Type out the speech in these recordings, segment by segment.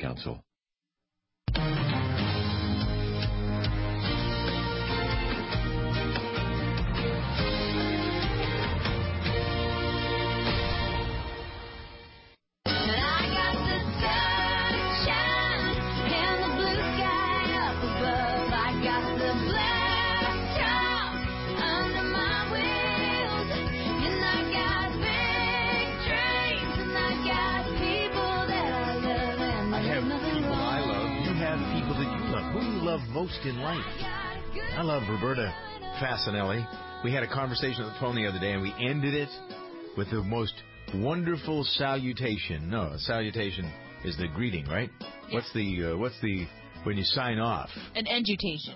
Council. Love most in life. I love Roberta Fasanelli. We had a conversation on the phone the other day, and we ended it with the most wonderful salutation. No, a salutation is the greeting, right? Yeah. What's the when you sign off? An edutation.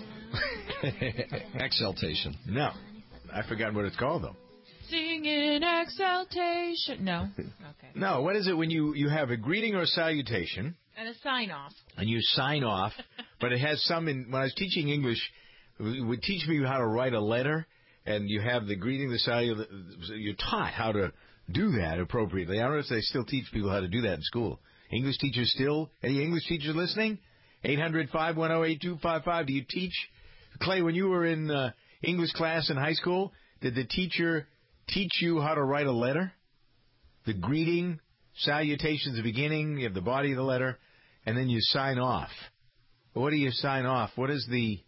Exaltation. No, I've forgotten what it's called though. Singing exaltation. No. Okay. No, what is it when you have a greeting or a salutation? And a sign-off. And you sign off, but it has some when I was teaching English, it would teach me how to write a letter, and you have the greeting, the salutation. You're taught how to do that appropriately. I don't know if they still teach people how to do that in school. English teachers still? Any English teachers listening? 800-510-8255. Do you teach? Clay, when you were in English class in high school, did the teacher teach you how to write a letter? The greeting, salutation's the beginning, you have the body of the letter, and then you sign off. What do you sign off? What's the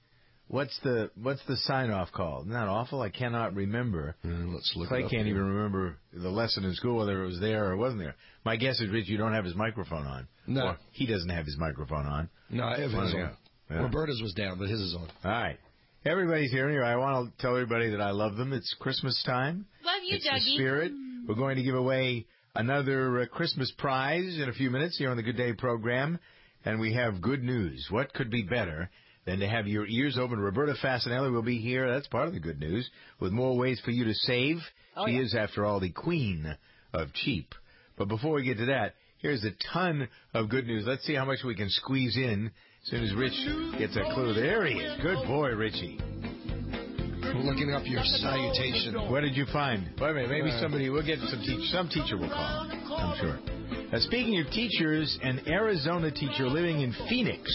sign off called? Isn't that awful? I cannot remember. Let's look Clay it up can't here. even remember the lesson in school, whether it was there or wasn't there. My guess is, Rich, you don't have his microphone on. No. Or he doesn't have his microphone on. No, I have his on. Yeah. Roberta's was down, but his is on. All right. Everybody's here. Anyway, I want to tell everybody that I love them. It's Christmas time. Love you, it's Dougie. The spirit. We're going to give away another Christmas prize in a few minutes here on the Good Day program. And we have good news. What could be better than to have your ears open? Roberta Fasanelli will be here. That's part of the good news. With more ways for you to save. She is, after all, the queen of cheap. But before we get to that, here's a ton of good news. Let's see how much we can squeeze in as soon as Rich gets a clue. There he is. Good boy, Richie. We're looking up your salutation. What did you find? Wait a minute. Maybe somebody, we'll get some teacher will call, I'm sure. Speaking of teachers, an Arizona teacher living in Phoenix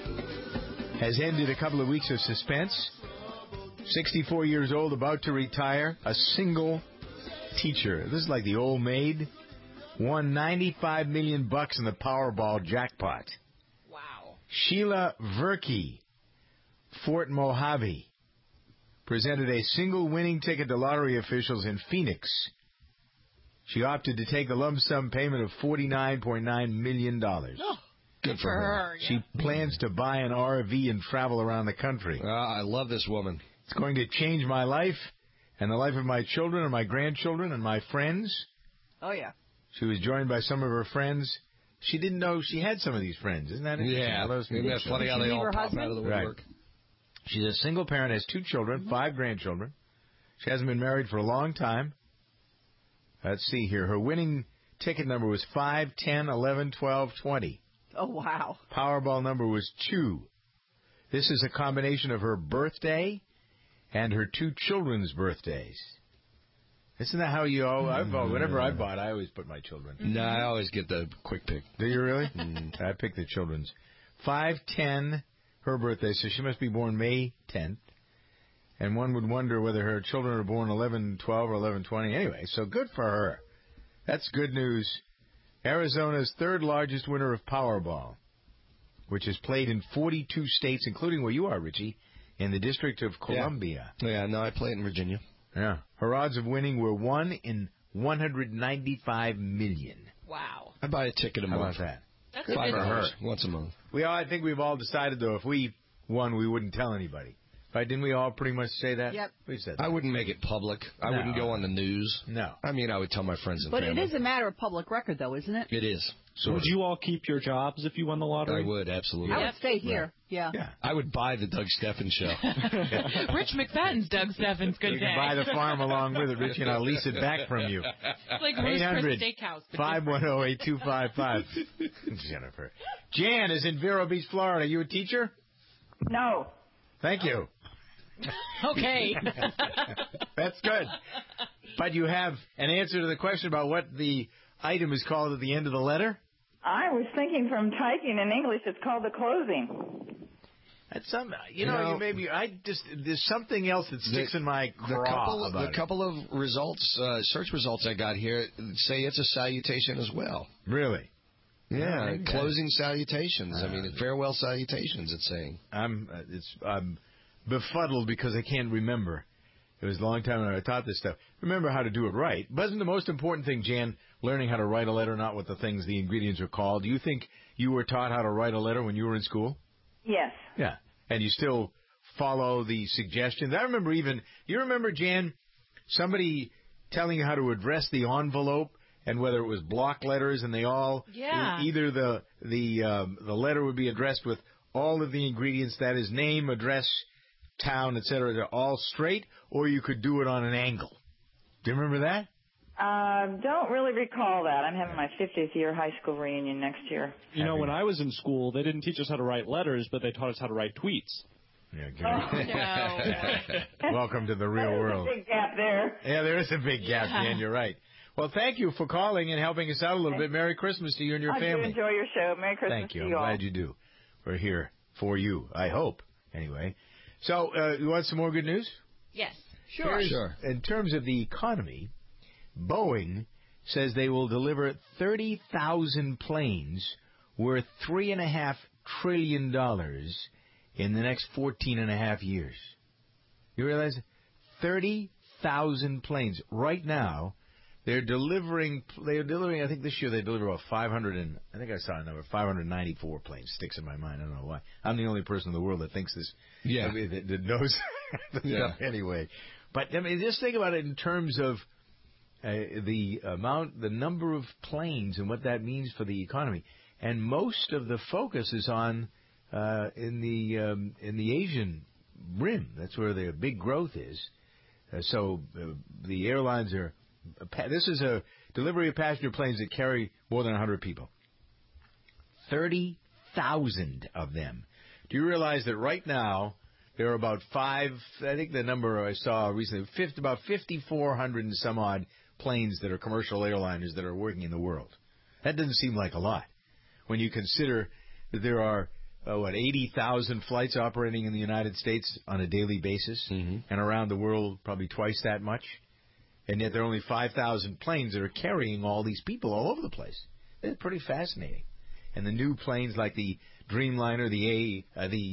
has ended a couple of weeks of suspense. 64 years old, about to retire, a single teacher. This is like the old maid. Won $95 million in the Powerball jackpot. Wow. Sheila Verkey, Fort Mojave, presented a single winning ticket to lottery officials in Phoenix. She opted to take a lump sum payment of $49.9 million. Oh, good for her. Yeah. She plans to buy an RV and travel around the country. I love this woman. It's going to change my life and the life of my children and my grandchildren and my friends. Oh, yeah. She was joined by some of her friends. She didn't know she had some of these friends. Isn't that interesting? Yeah. Isn't that funny how they all pop out of the woodwork? Right. She's a single parent, has 2 children, 5 grandchildren. She hasn't been married for a long time. Let's see here. Her winning ticket number was 5, 10, 11, 12, 20. Oh, wow. Powerball number was 2. This is a combination of her birthday and her 2 children's birthdays. Isn't that how you always... Whenever I bought, I always put my children. No, I always get the quick pick. Do you really? I pick the children's. 5, 10, her birthday, so she must be born May 10th. And one would wonder whether her children are born 11, 12, or 11, 20. Anyway, so good for her. That's good news. Arizona's 3rd largest winner of Powerball, which is played in 42 states, including where you are, Richie, in the District of Columbia. Yeah, no, I play it in Virginia. Yeah. Her odds of winning were 1 in 195 million. Wow. I buy a ticket a month. How about that? That's good a for her. Once a month. I think we've all decided, though, if we won, we wouldn't tell anybody. Right? Didn't we all pretty much say that? Yep. We said that. I wouldn't make it public. I wouldn't go on the news. No. I mean, I would tell my friends and But family. it is a matter of public record, though, isn't it? It is. So would you all keep your jobs if you won the lottery? I would, absolutely. I would stay here. Right. Yeah. I would buy the Doug Steffens show. Rich McFadden's Doug Steffens. Good You day. can buy the farm along with it, Richie, and I'll lease it back from you. It's like Ruth's Chris Steakhouse. 510-8255. Jennifer. Jan is in Vero Beach, Florida. You a teacher? No. Thank you. Okay. That's good. But you have an answer to the question about what the item is called at the end of the letter? I was thinking from typing in English, it's called the closing. That's some, there's something else that sticks in my craw about the couple of results, search results I got here say it's a salutation as well. Really? Yeah, closing salutations. Farewell salutations, it's saying. I'm befuddled because I can't remember. It was a long time ago I taught this stuff. Remember how to do it right. Wasn't the most important thing, Jan, learning how to write a letter, not what the ingredients are called? Do you think you were taught how to write a letter when you were in school? Yes. Yeah. And you still follow the suggestions? I remember you remember, Jan, somebody telling you how to address the envelope and whether it was block letters and they all, either the letter would be addressed with all of the ingredients, that is name, address, town, etc., they're all straight, or you could do it on an angle. Do you remember that? Don't really recall that. I'm having my 50th year high school reunion next year. When I was in school, they didn't teach us how to write letters, but they taught us how to write tweets. Yeah, Welcome to the real world. There's a big gap there. Yeah, there is a big gap, Dan. You're right. Well, thank you for calling and helping us out a little bit. Merry Christmas to you and your family. I do enjoy your show. Merry Christmas Thank you. to you all. I'm glad you do. We're here for you, I hope. Anyway. So, you want some more good news? Yes. Sure. In terms of the economy, Boeing says they will deliver 30,000 planes worth $3.5 trillion in the next 14.5 years. You realize 30,000 planes. Right now, they're delivering, I think this year they deliver about 594 planes. Sticks in my mind. I don't know why. I'm the only person in the world that thinks this. Yeah. That knows stuff anyway. But just think about it in terms of the number of planes and what that means for the economy. And most of the focus is on in the Asian rim. That's where the big growth is. So the airlines are. This is a delivery of passenger planes that carry more than 100 people. 30,000 of them. Do you realize that right now there are about I think the number I saw recently, about 5,400 and some odd planes that are commercial airliners that are working in the world. That doesn't seem like a lot when you consider that there are 80,000 flights operating in the United States on a daily basis, and around the world probably twice that much. And yet there are only 5,000 planes that are carrying all these people all over the place. It's pretty fascinating. And the new planes like the Dreamliner, the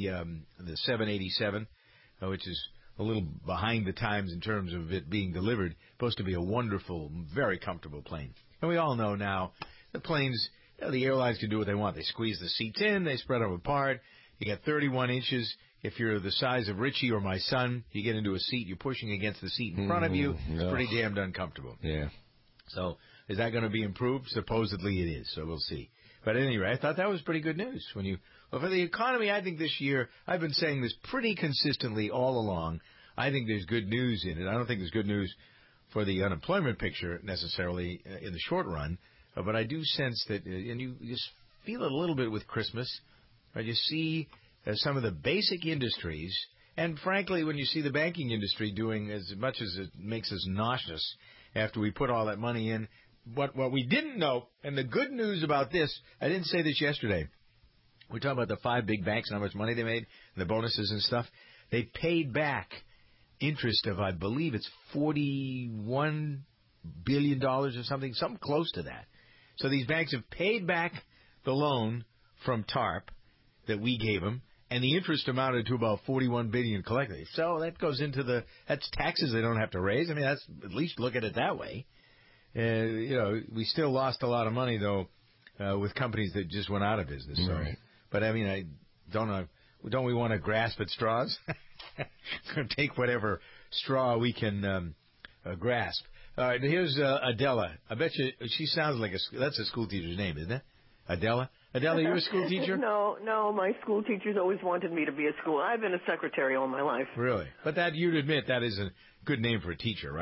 787, which is a little behind the times in terms of it being delivered, supposed to be a wonderful, very comfortable plane. And we all know now the planes, the airlines can do what they want. They squeeze the seats in, they spread them apart. You get 31 inches. If you're the size of Richie or my son, you get into a seat, you're pushing against the seat in front of you. It's pretty damned uncomfortable. Yeah. So is that going to be improved? Supposedly it is, so we'll see. But at any rate, I thought that was pretty good news. For the economy, I think this year, I've been saying this pretty consistently all along, I think there's good news in it. I don't think there's good news for the unemployment picture necessarily in the short run, but I do sense that, and you just feel it a little bit with Christmas, right? You see some of the basic industries, and frankly, when you see the banking industry doing as much as it makes us nauseous after we put all that money in, what we didn't know, and the good news about this, I didn't say this yesterday, we're talking about the 5 big banks and how much money they made, and the bonuses and stuff. They paid back interest of, I believe it's $41 billion or something close to that. So these banks have paid back the loan from TARP that we gave them, and the interest amounted to about $41 billion collectively. So that goes into that's taxes they don't have to raise. I mean, that's at least look at it that way. We still lost a lot of money though with companies that just went out of business. So. Right. But I mean, I don't know. Don't we want to grasp at straws? Take whatever straw we can grasp. All right, here's Adela. I bet you she sounds like that's a school teacher's name, isn't it? Adela? Adela, you're a school teacher? No, my school teachers always wanted me to be a school. I've been a secretary all my life. Really? But you'd admit that is a good name for a teacher, right?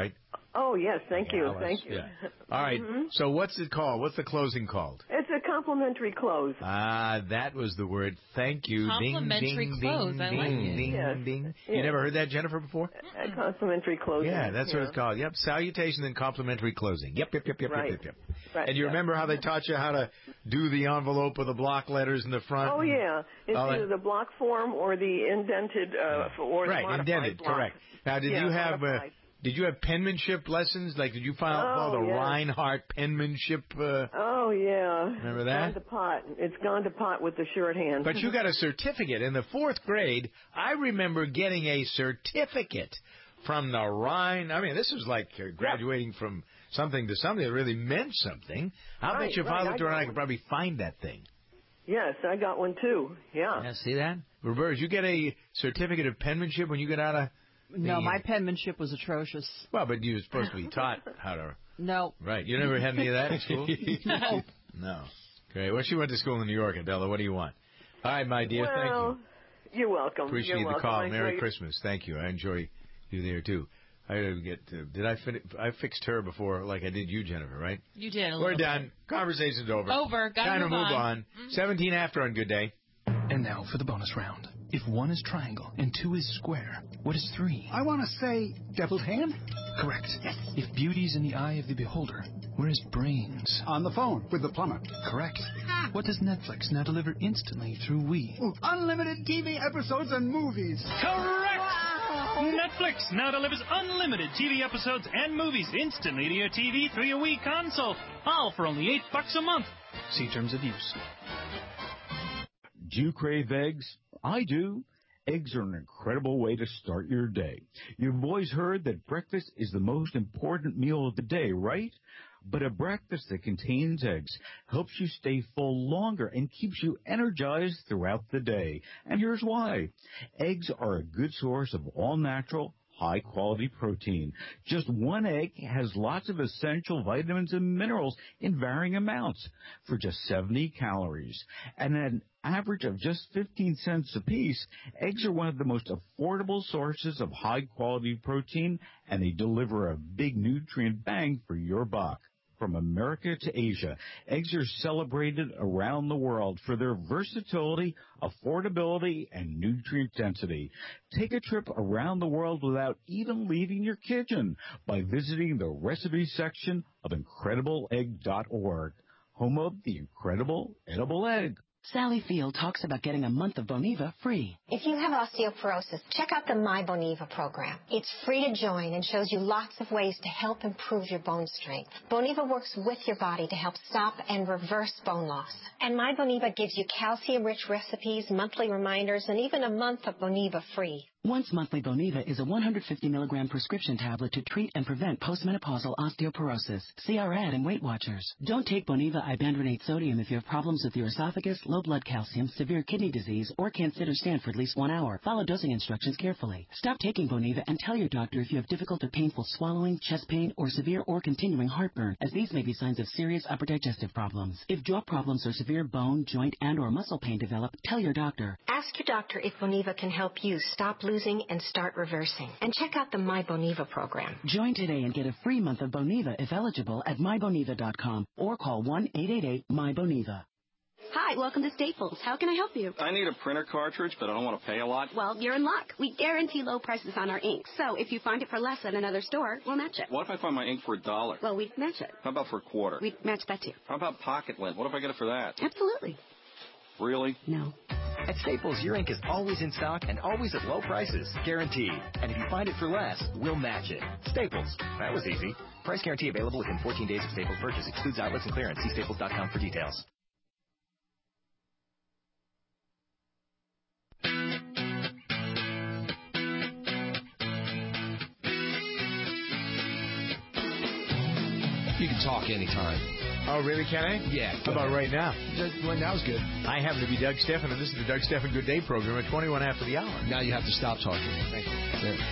Oh, yes, thank you. Thank you. Yeah. All right. So what's it called? What's the closing called? It's a complimentary close. Ah, that was the word. Thank you. Complimentary ding, close. ding, I ding, like ding, it. ding, Yes. ding. Yes. You never heard that, Jennifer, before? A complimentary closing. Yeah, that's what it's called. Yep, salutation and complimentary closing. Yep. Right. Yep. Right. And you remember how they taught you how to do the envelope with the block letters in the front? Oh, yeah. It's all either that? the block form or the indented or the Right, modified indented, block. correct. Now, did you have modified. did you have penmanship lessons? Like, did you follow the yes. Reinhardt penmanship? Oh, yeah. Remember that? Gone to pot. It's gone to pot with the shorthand. But you got a certificate. In the 4th grade, I remember getting a certificate from the Rhine. I mean, this was like graduating from something to something that really meant something. I'll bet you if I looked around, I could probably find that thing. Yes, I got one too. Yeah. Yeah, see that? Roberta, did you get a certificate of penmanship when you got out of... No, my penmanship was atrocious. Well, but you were supposed to be taught how to... No. Right. You never had any of that in school? No. No. Great. Well, she went to school in New York, Adela. What do you want? All right, my dear. Thank you. You're welcome. Appreciate You're the welcome. call. I Merry enjoy- Christmas. Thank you. I enjoy you there, too. I didn't get to, did I finish? I fixed her before like I did you, Jennifer, right? You did. We're done. Conversation's over. Over. Gotta Time to move move on. on. 17 after on Good Day. And now for the bonus round. If 1 is triangle and 2 is square, what is 3? I want to say devil's hand. Correct. Yes. If beauty's in the eye of the beholder, where is brains? On the phone with the plumber. Correct. What does Netflix now deliver instantly through We? Ooh, unlimited TV episodes and movies. Correct! Wow. Netflix now delivers unlimited TV episodes and movies instantly to your TV through your Wii console. All for only $8 a month. See terms of use. Do you crave eggs? I do. Eggs are an incredible way to start your day. You've always heard that breakfast is the most important meal of the day, right? But a breakfast that contains eggs helps you stay full longer and keeps you energized throughout the day. And here's why. Eggs are a good source of all-natural, high-quality protein. Just one egg has lots of essential vitamins and minerals in varying amounts for just 70 calories. And an average of just 15 cents apiece, eggs are one of the most affordable sources of high-quality protein, and they deliver a big nutrient bang for your buck. From America to Asia, eggs are celebrated around the world for their versatility, affordability, and nutrient density. Take a trip around the world without even leaving your kitchen by visiting the recipe section of IncredibleEgg.org, home of the incredible edible egg. Sally Field talks about getting a month of Boniva free. If you have osteoporosis, check out the My Boniva program. It's free to join and shows you lots of ways to help improve your bone strength. Boniva works with your body to help stop and reverse bone loss. And My Boniva gives you calcium-rich recipes, monthly reminders, and even a month of Boniva free. Once monthly Boniva is a 150 milligram prescription tablet to treat and prevent postmenopausal osteoporosis. See our ad in Weight Watchers. Don't take Boniva ibandronate sodium if you have problems with your esophagus, low blood calcium, severe kidney disease, or can't sit or stand for at least 1 hour. Follow dosing instructions carefully. Stop taking Boniva and tell your doctor if you have difficult or painful swallowing, chest pain, or severe or continuing heartburn, as these may be signs of serious upper digestive problems. If jaw problems or severe bone, joint, and or muscle pain develop, tell your doctor. Ask your doctor if Boniva can help you stop losing and start reversing. And check out the My Boniva program. Join today and get a free month of Boniva if eligible at myboniva.com or call 1-888-MY-BONIVA. Hi, welcome to Staples. How can I help you? I need a printer cartridge, but I don't want to pay a lot. Well, you're in luck. We guarantee low prices on our ink. So if you find it for less at another store, we'll match it. What if I find my ink for $1? Well, we'd match it. How about for $0.25? We'd match that too. How about pocket lint? What if I get it for that? Absolutely. Really? No. At Staples, your ink is always in stock and always at low prices. Guaranteed. And if you find it for less, we'll match it. Staples. That was easy. Price guarantee available within 14 days of Staples purchase. Excludes outlets and clearance. See staples.com for details. You can talk anytime. Oh, really, can I? Yeah. How about right now? Right now is good. I happen to be Doug Stephan, and this is the Doug Stephan Good Day program at 21 after the hour. Now you have to stop talking. Thank you. Yeah.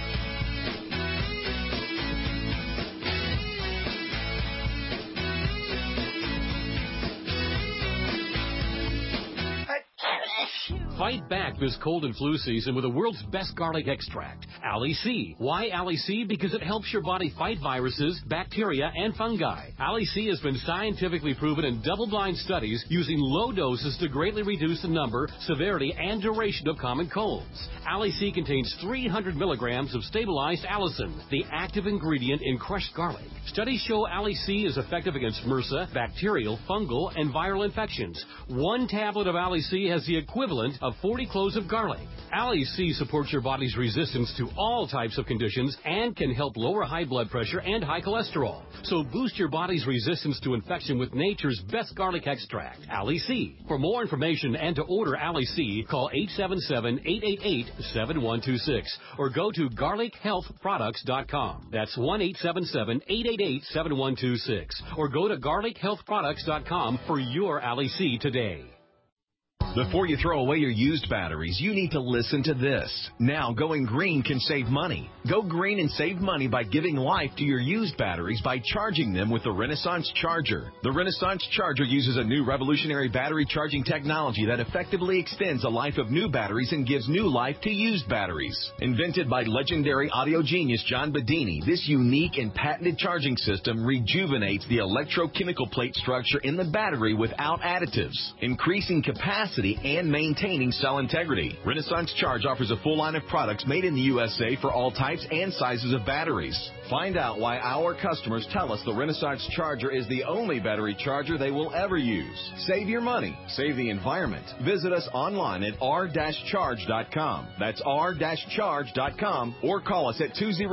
Fight back this cold and flu season with the world's best garlic extract, Ali C. Why Ali C? Because it helps your body fight viruses, bacteria, and fungi. Ali C has been scientifically proven in double-blind studies using low doses to greatly reduce the number, severity, and duration of common colds. Ali C contains 300 milligrams of stabilized allicin, the active ingredient in crushed garlic. Studies show Ali C is effective against MRSA, bacterial, fungal, and viral infections. One tablet of Ali C has the equivalent of 40 cloves of garlic. Ali C supports your body's resistance to all types of conditions and can help lower high blood pressure and high cholesterol. So boost your body's resistance to infection with nature's best garlic extract, Ali C. For more information and to order Ali C, call 877-888-7126 or go to garlichealthproducts.com. That's 1-877-888-7126 or go to garlichealthproducts.com for your Ali C today. Before you throw away your used batteries, you need to listen to this. Now, going green can save money. Go green and save money by giving life to your used batteries by charging them with the Renaissance Charger. The Renaissance Charger uses a new revolutionary battery charging technology that effectively extends the life of new batteries and gives new life to used batteries. Invented by legendary audio genius John Bedini, this unique and patented charging system rejuvenates the electrochemical plate structure in the battery without additives, increasing capacity and maintaining cell integrity. Renaissance Charge offers a full line of products made in the USA for all types and sizes of batteries. Find out why our customers tell us the Renaissance Charger is the only battery charger they will ever use. Save your money. Save the environment. Visit us online at r-charge.com. That's r-charge.com or call us at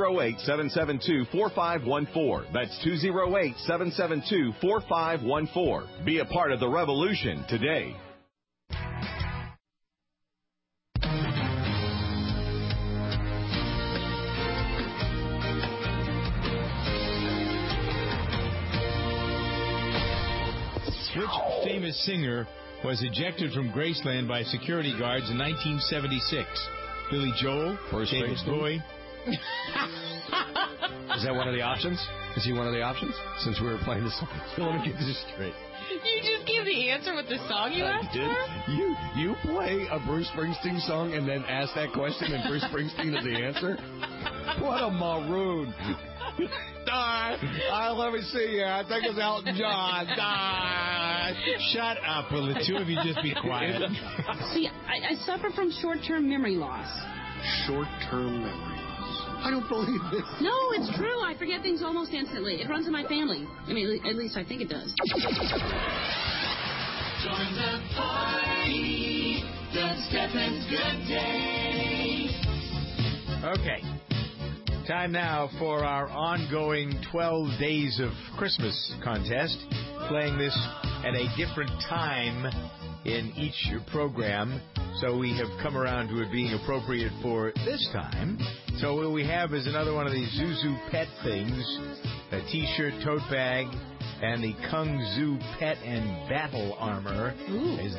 208-772-4514. That's 208-772-4514. Be a part of the revolution today. Which famous singer was ejected from Graceland by security guards in 1976? Billy Joel? David Bowie? Is that one of the options? Is he one of the options? Since we were playing this song. So let me get this straight. You just give the answer with the song you asked for? You play a Bruce Springsteen song and then ask that question and Bruce Springsteen is the answer? What a maroon. Let me see here. I think it's Elton John. Shut up, will the two of you just be quiet? See, I suffer from short-term memory loss. Short-term memory loss. I don't believe this. No, it's true. I forget things almost instantly. It runs in my family. I mean, at least I think it does. Join the party. Doug Steffens Good Day. Okay. Time now for our ongoing 12 Days of Christmas contest. Playing this at a different time in each program. So we have come around to it being appropriate for this time. So what we have is another one of these Zuzu pet things. A t-shirt, tote bag, and the Kung Zu pet and battle armor is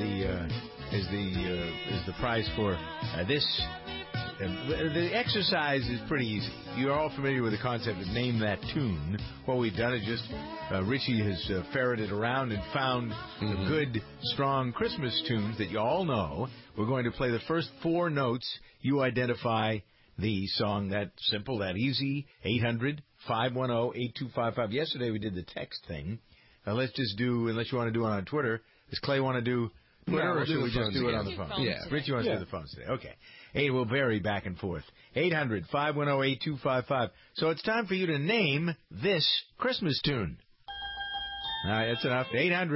the prize for this. The exercise is pretty easy. You're all familiar with the concept of Name That Tune. What we've done is just Richie has ferreted around and found the good, strong Christmas tunes that you all know. We're going to play the first four notes. You identify the song. That simple, that easy. 800-510-8255. Yesterday we did the text thing. Let's just do, unless you want to do it on Twitter. Does Clay want to do Twitter, or should we just do it on the phone? Yeah. Richie wants to do the phones today. Okay. It will vary back and forth. 800-510-8255. So it's time for you to name this Christmas tune. All right, that's enough.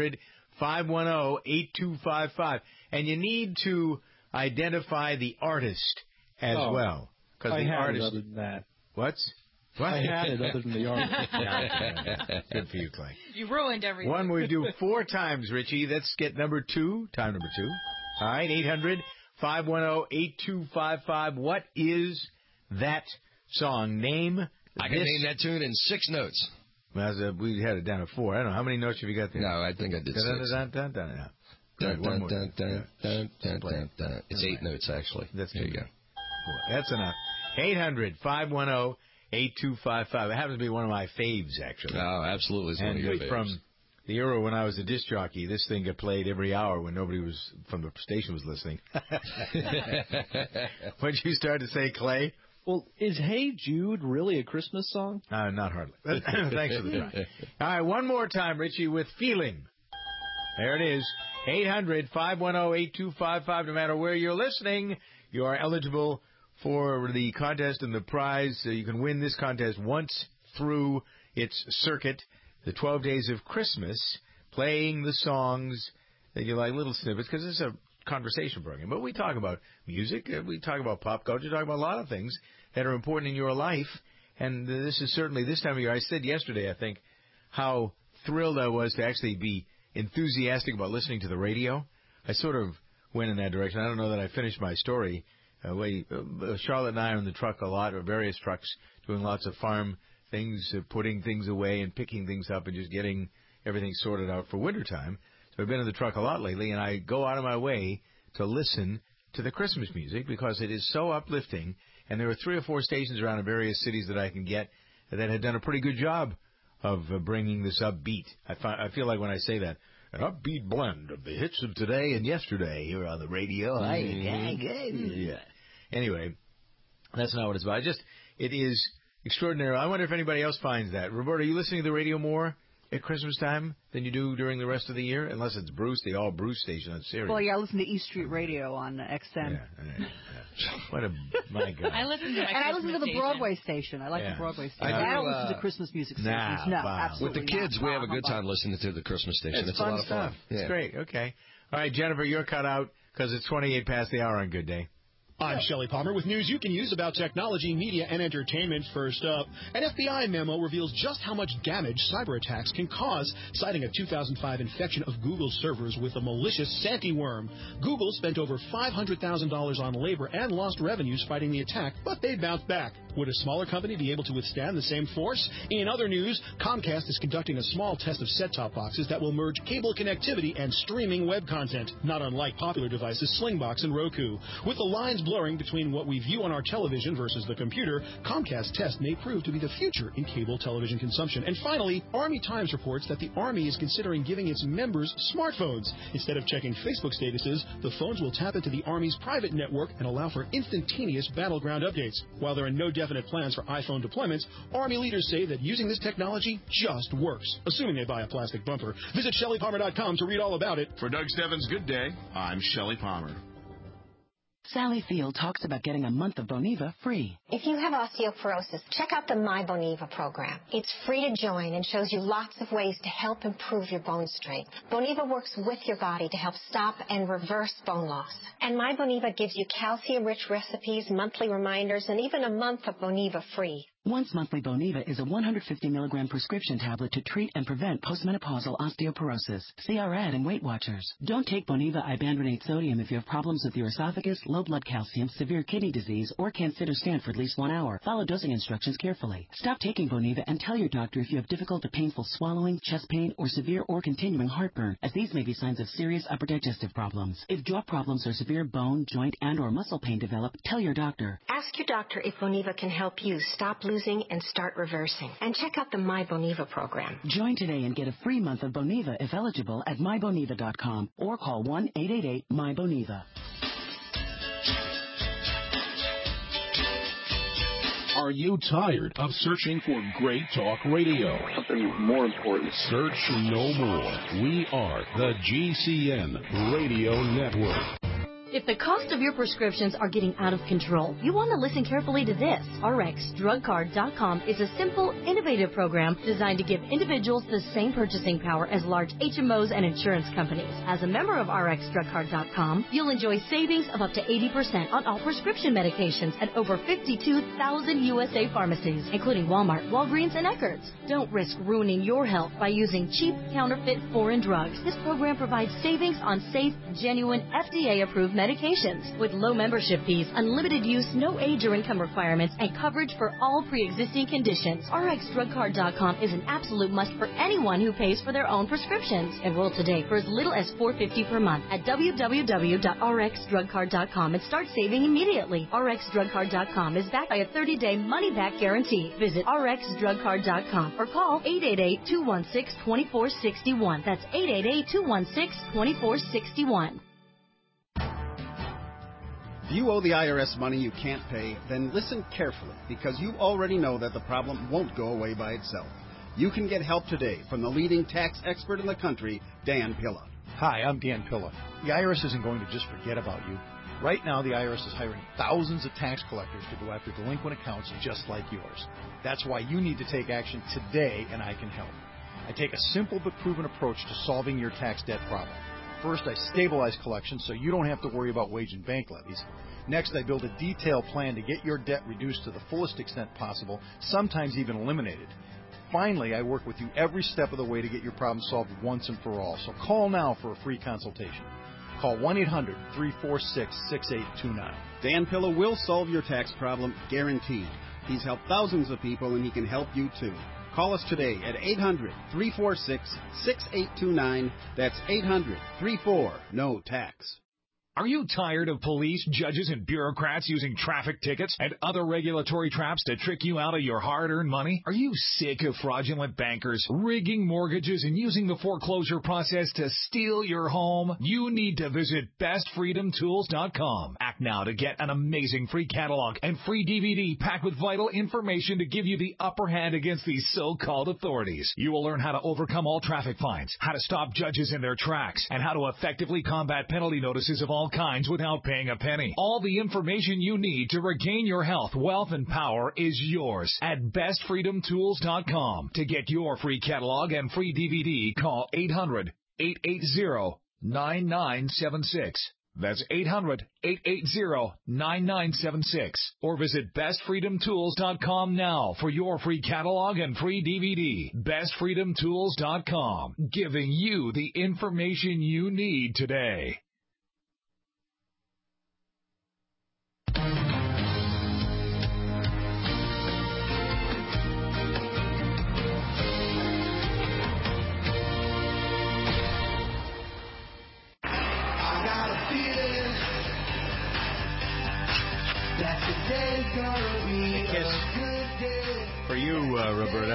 800-510-8255. And you need to identify the artist as well. Because the artist. Other than that. What? I had it other than the artist. Good for you, Clay. You ruined everything. One we do 4 times, Richie. Let's get number 2. Time number 2. All right, 800-510-8255. What is that song? Name. I can name that tune in 6 notes. Well, we had it down to 4. I don't know. How many notes have you got there? No, I think I did 6. It's 8 notes, actually. There you go. That's enough. 800-510-8255. It happens to be one of my faves, actually. Oh, absolutely. It's one of your faves. the era when I was a disc jockey, this thing got played every hour when nobody from the station was listening. What'd you start to say, Clay? Well, is Hey Jude really a Christmas song? Not hardly. Thanks for the try. All right, one more time, Richie, with Feeling. There it is. 800-510-8255. No matter where you're listening, you are eligible for the contest and the prize. You can win this contest once through its circuit, the 12 Days of Christmas, playing the songs that you like, little snippets, because it's a conversation program. But we talk about music, we talk about pop culture, we talk about a lot of things that are important in your life. And this is certainly this time of year. I said yesterday, I think, how thrilled I was to actually be enthusiastic about listening to the radio. I sort of went in that direction. I don't know that I finished my story. Charlotte and I are in the truck a lot, or various trucks, doing lots of farm things, putting things away and picking things up and just getting everything sorted out for wintertime. So I've been in the truck a lot lately, and I go out of my way to listen to the Christmas music because it is so uplifting. And there are 3 or 4 stations around in various cities that I can get that have done a pretty good job of bringing this upbeat. I feel like when I say that, an upbeat blend of the hits of today and yesterday here on the radio. Yeah. Anyway, that's not what it's about. It is extraordinary. I wonder if anybody else finds that. Roberta, are you listening to the radio more at Christmas time than you do during the rest of the year? Unless it's Bruce, the all Bruce station on Sirius. Well, yeah, I listen to East Street Radio on XM. Yeah. My God. I listen to the Broadway station. I like the Broadway station. I don't listen to Christmas music stations. No, absolutely With the kids, we have a good time listening to the Christmas station. It's a lot of fun. It's great. Okay. All right, Jennifer, you're cut out because it's 28 past the hour on Good Day. I'm Shelley Palmer with news you can use about technology, media, and entertainment. First up, an FBI memo reveals just how much damage cyber attacks can cause, citing a 2005 infection of Google's servers with a malicious Santi worm. Google spent over $500,000 on labor and lost revenues fighting the attack, but they bounced back. Would a smaller company be able to withstand the same force? In other news, Comcast is conducting a small test of set-top boxes that will merge cable connectivity and streaming web content, not unlike popular devices Slingbox and Roku. With the lines blurring between what we view on our television versus the computer, Comcast test may prove to be the future in cable television consumption. And finally, Army Times reports that the Army is considering giving its members smartphones. Instead of checking Facebook statuses, the phones will tap into the Army's private network and allow for instantaneous battleground updates. While there are no definite plans for iPhone deployments, Army leaders say that using this technology just works, assuming they buy a plastic bumper. Visit ShellyPalmer.com to read all about it. For Doug Stebbins' Good Day, I'm Shelley Palmer. Sally Field talks about getting a month of Boniva free. If you have osteoporosis, check out the My Boniva program. It's free to join and shows you lots of ways to help improve your bone strength. Boniva works with your body to help stop and reverse bone loss. And My Boniva gives you calcium-rich recipes, monthly reminders, and even a month of Boniva free. Once monthly Boniva is a 150 milligram prescription tablet to treat and prevent postmenopausal osteoporosis. See our ad in Weight Watchers. Don't take Boniva ibandronate sodium if you have problems with your esophagus, low blood calcium, severe kidney disease, or can't sit or stand for at least 1 hour. Follow dosing instructions carefully. Stop taking Boniva and tell your doctor if you have difficult or painful swallowing, chest pain, or severe or continuing heartburn, as these may be signs of serious upper digestive problems. If jaw problems or severe bone, joint, and or muscle pain develop, tell your doctor. Ask your doctor if Boniva can help you stop losing and start reversing. And check out the My Boniva program. Join today and get a free month of Boniva if eligible at myboniva.com or call 1-888-MY-BONIVA. Are you tired of searching for great talk radio? Something more important. Search no more. We are the GCN Radio Network. If the cost of your prescriptions are getting out of control, you want to listen carefully to this. RxDrugCard.com is a simple, innovative program designed to give individuals the same purchasing power as large HMOs and insurance companies. As a member of RxDrugCard.com, you'll enjoy savings of up to 80% on all prescription medications at over 52,000 USA pharmacies, including Walmart, Walgreens, and Eckerd's. Don't risk ruining your health by using cheap, counterfeit foreign drugs. This program provides savings on safe, genuine, FDA-approved medications. With low membership fees, unlimited use, no age or income requirements, and coverage for all pre-existing conditions, RxDrugCard.com is an absolute must for anyone who pays for their own prescriptions. Enroll today for as little as $4.50 per month at www.rxdrugcard.com and start saving immediately. RxDrugCard.com is backed by a 30-day money-back guarantee. Visit RxDrugCard.com or call 888-216-2461. That's 888-216-2461. If you owe the IRS money you can't pay, then listen carefully, because you already know that the problem won't go away by itself. You can get help today from the leading tax expert in the country, Dan Pilla. Hi, I'm Dan Pilla. The IRS isn't going to just forget about you. Right now, the IRS is hiring thousands of tax collectors to go after delinquent accounts just like yours. That's why you need to take action today, and I can help. I take a simple but proven approach to solving your tax debt problem. First, I stabilize collections so you don't have to worry about wage and bank levies. Next, I build a detailed plan to get your debt reduced to the fullest extent possible, sometimes even eliminated. Finally, I work with you every step of the way to get your problem solved once and for all. So call now for a free consultation. Call 1-800-346-6829. Dan Pilla will solve your tax problem, guaranteed. He's helped thousands of people, and he can help you too. Call us today at 800-346-6829. That's 800-34-NO-TAX. Are you tired of police, judges, and bureaucrats using traffic tickets and other regulatory traps to trick you out of your hard-earned money? Are you sick of fraudulent bankers rigging mortgages and using the foreclosure process to steal your home? You need to visit bestfreedomtools.com. Act now to get an amazing free catalog and free DVD packed with vital information to give you the upper hand against these so-called authorities. You will learn how to overcome all traffic fines, how to stop judges in their tracks, and how to effectively combat penalty notices of all kinds without paying a penny. All the information you need to regain your health, wealth, and power is yours at bestfreedomtools.com. To get your free catalog and free DVD, call 800-880-9976. That's 800-880-9976. Or visit bestfreedomtools.com now for your free catalog and free DVD. Bestfreedomtools.com, giving you the information you need today. For you, Roberta,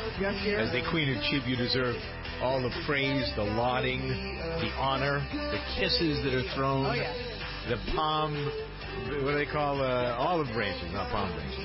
as the Queen of Cheap, you deserve all the praise, the lauding, the honor, the kisses that are thrown, the palm, what do they call, olive branches, not palm branches.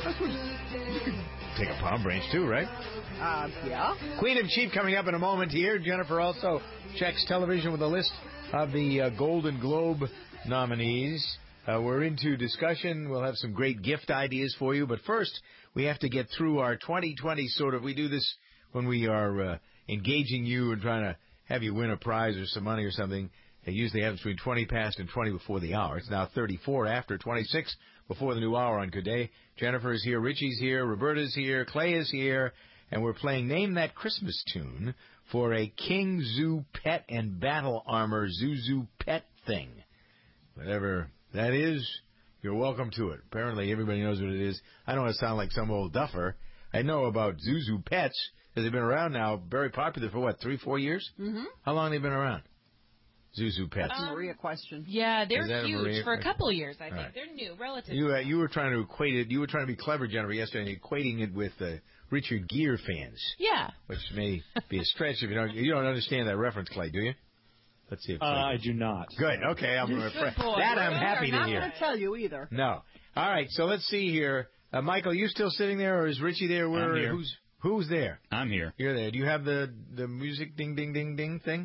You could take a palm branch too, right? Yeah. Queen of Cheap coming up in a moment here. Jennifer also checks television with a list of the Golden Globe nominees. We're into discussion. We'll have some great gift ideas for you. But first, we have to get through our 2020 sort of. We do this when we are engaging you and trying to have you win a prize or some money or something. It usually happens between 20 past and 20 before the hour. It's now 34 after, 26 before the new hour on Good Day. Jennifer is here, Richie's here, Roberta's here, Clay is here, and we're playing Name That Christmas Tune for a King Zoo Pet and Battle Armor Zuzu Pet thing. Whatever that is, you're welcome to it. Apparently everybody knows what it is. I don't want to sound like some old duffer. I know about Zuzu Pets, because they've been around now, very popular for, 3-4 years? Mm-hmm. How long have they been around? Zuzu Pets. That's a Maria question. Yeah, they're huge for a couple of years, I think. Right. They're new, relatively. You were trying to equate it. You were trying to be clever, Jennifer, yesterday, equating it with Richard Gere fans. Yeah. Which may be a stretch if you don't understand that reference, Clay, do you? Let's see if I do not. Good. Okay, I'm happy to hear. I'm not going to tell you either. No. All right. So let's see here. Michael, you still sitting there, or is Richie there? I'm here. Who's there? I'm here. You're there. Do you have the music ding ding ding ding thing?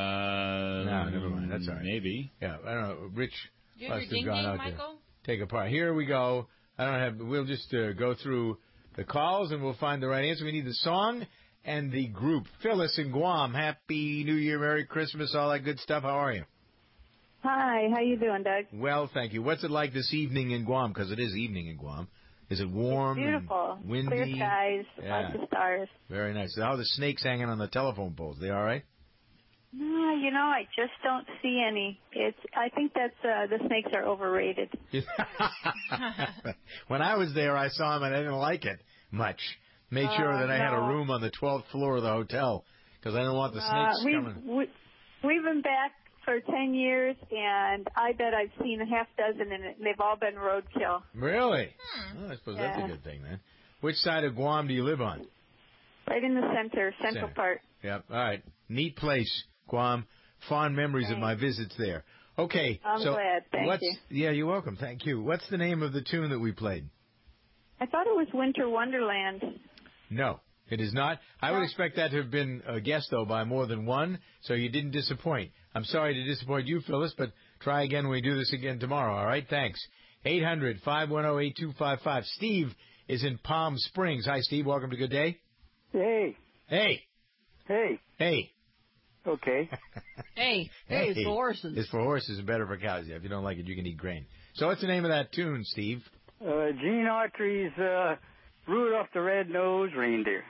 No, never mind. That's all right. Maybe. Yeah, I don't know. Rich must have gone out Michael? there. Take a part. Here we go. We'll just go through the calls and we'll find the right answer. We need the song and the group. Phyllis in Guam. Happy New Year, Merry Christmas, all that good stuff. How are you? Hi. How you doing, Doug? Well, thank you. What's it like this evening in Guam? Because it is evening in Guam. Is it warm? It's beautiful. And windy? Clear skies. Yeah. Lots of stars. Very nice. How are the snakes hanging on the telephone poles? They all right? No, I just don't see any. I think that's the snakes are overrated. When I was there, I saw them and I didn't like it much. Made sure that I had a room on the 12th floor of the hotel because I didn't want the snakes coming. We've been back for 10 years, and I bet I've seen a half dozen, and they've all been roadkill. Really? Well, I suppose that's a good thing then. Which side of Guam do you live on? Right in the central part. Yep. All right. Neat place, Guam. Fond memories of my visits there. Okay. I'm glad. Thank you. Yeah, you're welcome. Thank you. What's the name of the tune that we played? I thought it was Winter Wonderland. No, it is not. I would expect that to have been guessed, though, by more than one, so you didn't disappoint. I'm sorry to disappoint you, Phyllis, but try again when we do this again tomorrow, all right? Thanks. 800-510-8255. Steve is in Palm Springs. Hi, Steve. Welcome to Good Day. Hey. Hey. Hey. Hey. Okay. Hey. It's for horses. It's for horses and better for cows. Yeah, if you don't like it, you can eat grain. So what's the name of that tune, Steve? Gene Autry's Rudolph the Red-Nosed Reindeer.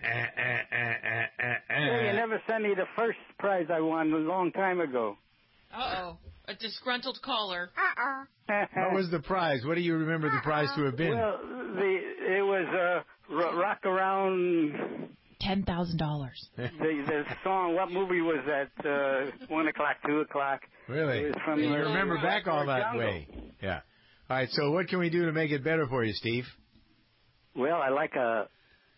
You never sent me the first prize I won a long time ago. Uh-oh. A disgruntled caller. What was the prize? What do you remember the prize to have been? Well, it was Rock Around... $10,000. The song, what movie was that? 1 o'clock, 2 o'clock. Really? It was from you remember back all that jungle. way. Yeah. All right, so what can we do to make it better for you, Steve? Well, I like to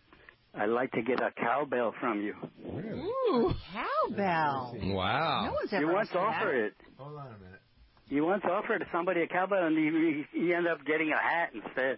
get a cowbell from you. Really? Ooh, cowbell. Wow. No one's ever You once offered it. Hold on a minute. You once offered somebody a cowbell, and you end up getting a hat instead.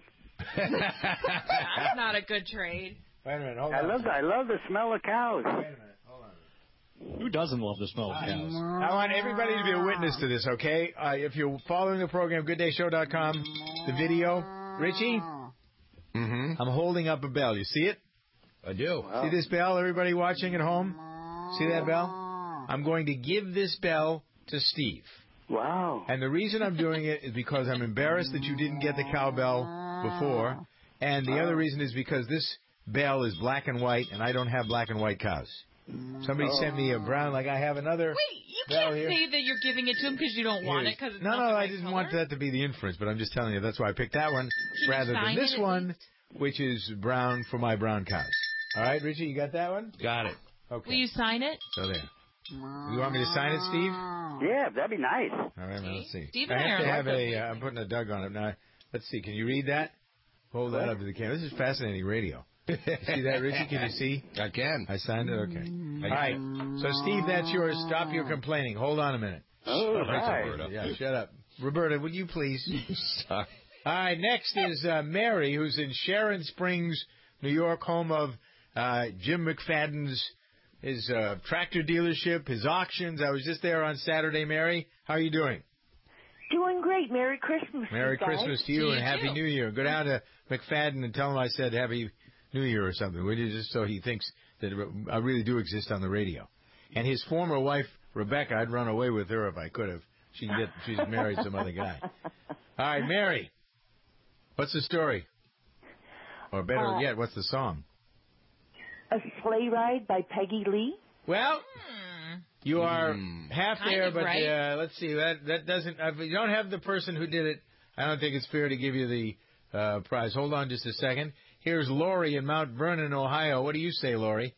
That's not a good trade. Wait a minute, hold on. I love the smell of cows. Wait a minute, hold on. Who doesn't love the smell of cows? I want everybody to be a witness to this, okay? If you're following the program, GoodDayShow.com, the video. Richie? Mm-hmm. I'm holding up a bell. You see it? I do. Wow. See this bell, everybody watching at home? See that bell? I'm going to give this bell to Steve. Wow. And the reason I'm doing it is because I'm embarrassed that you didn't get the cowbell before. And the other reason is because this bell is black and white, and I don't have black and white cows. Somebody sent me a brown, like I have another. Wait, you bell can't here. say that you're giving it to him because you don't want it because it's not the I right didn't color? want that to be the inference, but I'm just telling you that's why I picked that one rather than this one, which is brown for my brown cows. All right, Richie, you got that one? Got it. Okay. Will you sign it? So there. You want me to sign it, Steve? Yeah, that'd be nice. All right, now, let's see. Steve I and have to I have I'm putting a Doug on it now. Let's see. Can you read that? Hold that up to the camera. This is fascinating radio. See that, Richie? Can you see? I can. I signed it? Okay. All right. So, Steve, that's yours. Stop your complaining. Hold on a minute. Oh, Roberta. Yeah, shut up. Roberta, would you please? Sorry. All right, next is Mary, who's in Sharon Springs, New York, home of Jim McFadden's his tractor dealership, his auctions. I was just there on Saturday, Mary. How are you doing? Doing great. Merry Christmas. Merry Christmas to you and Happy New Year. Go down to McFadden and tell him I said Happy New Year or something, would you? Just so he thinks that I really do exist on the radio. And his former wife, Rebecca, I'd run away with her if I could have. She's married some other guy. All right, Mary. What's the story? Or better yet, what's the song? A Sleigh Ride by Peggy Lee. Well, you are half kind there, of but right. Let's see. That doesn't. If you don't have the person who did it, I don't think it's fair to give you the prize. Hold on just a second. Here's Lori in Mount Vernon, Ohio. What do you say, Lori?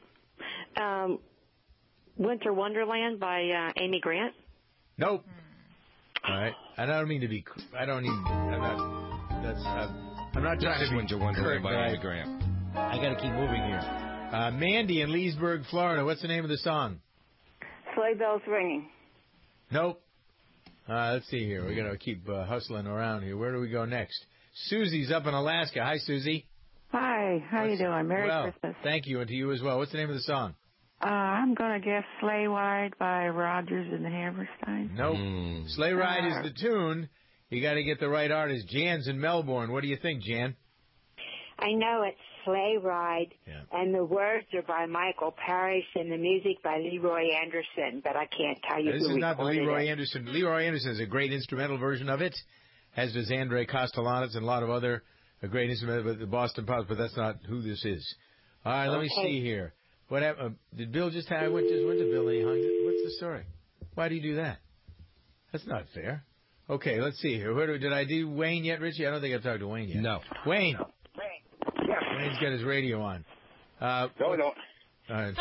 Winter Wonderland by Amy Grant. Nope. All right. I don't mean to be. I don't even. I'm not. That's. I'm not trying to be. Winter Wonderland by Amy Grant. I got to keep moving here. Mandy in Leesburg, Florida. What's the name of the song? Sleigh Bells Ringing. Nope. Let's see here. We're going to keep hustling around here. Where do we go next? Susie's up in Alaska. Hi, Susie. Hi. How you doing? Merry Christmas. Thank you, and to you as well. What's the name of the song? I'm going to guess Sleigh Ride by Rodgers and the Hammerstein. Nope. Sleigh Ride is the tune. You got to get the right artist. Jan's in Melbourne. What do you think, Jan? I know it's Sleigh Ride, and the words are by Michael Parrish and the music by Leroy Anderson, but I can't tell you who This is not the Leroy it. Anderson. Leroy Anderson is a great instrumental version of it, as does Andre Castellanos and a lot of other great instrumental, but the Boston Pops, but that's not who this is. All right, let me see here. What happened? Did Bill just have? I went to Bill and he hung it. What's the story? Why do you do that? That's not fair. Okay, let's see here. Did I do Wayne yet, Richie? I don't think I've talked to Wayne yet. No. Wayne. Yes. Wayne's got his radio on. No, don't. I'm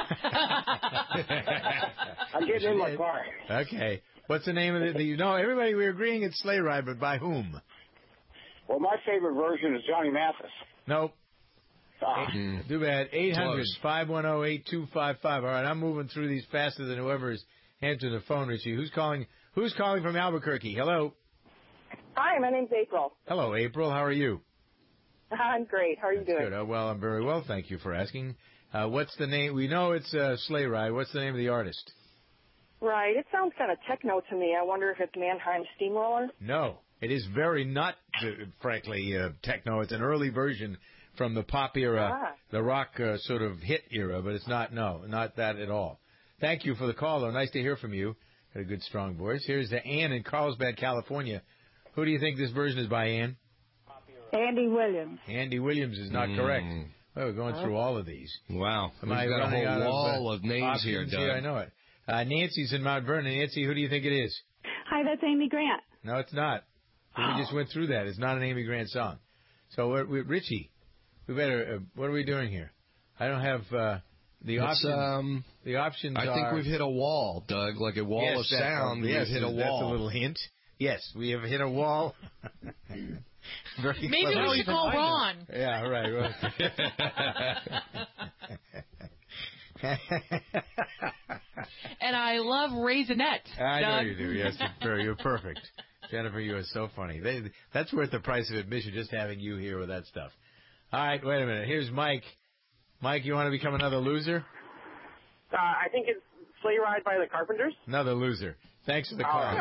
getting in my car. Okay. What's the name of it? Everybody, we're agreeing it's Sleigh Ride, but by whom? Well, my favorite version is Johnny Mathis. Nope. Too bad. 800-510-8255. All right, I'm moving through these faster than whoever's answering the phone, Richie. Who's calling from Albuquerque? Hello. Hi, my name's April. Hello, April. How are you? I'm great. How are you doing? Good. Well, I'm very well. Thank you for asking. What's the name? We know it's Sleigh Ride. What's the name of the artist? Right. It sounds kind of techno to me. I wonder if it's Mannheim Steamroller. No. It is very not, frankly, techno. It's an early version from the pop era, the rock sort of hit era, but it's not that at all. Thank you for the call, though. Nice to hear from you. Got a good, strong voice. Here's Ann in Carlsbad, California. Who do you think this version is by, Ann? Andy Williams. Andy Williams is not correct. Well, we're going through all of these. Wow. We've got a whole wall of names here, Doug. I know it. Nancy's in Mount Vernon. Nancy, who do you think it is? Hi, that's Amy Grant. No, it's not. We just went through that. It's not an Amy Grant song. So, Richie, we better. What are we doing here? I don't have the options. The options I think we've hit a wall, Doug, like a wall of sound. Yes, we've hit a wall. That's a little hint. Yes, we have hit a wall. Maybe we should call Ron. Yeah, right. And I love Raisinette. I know you do. Yes, you're perfect. Jennifer, you are so funny. That's worth the price of admission, just having you here with that stuff. All right, wait a minute. Here's Mike. Mike, you want to become another loser? I think it's Sleigh Ride by the Carpenters. Another loser. Thanks for the call.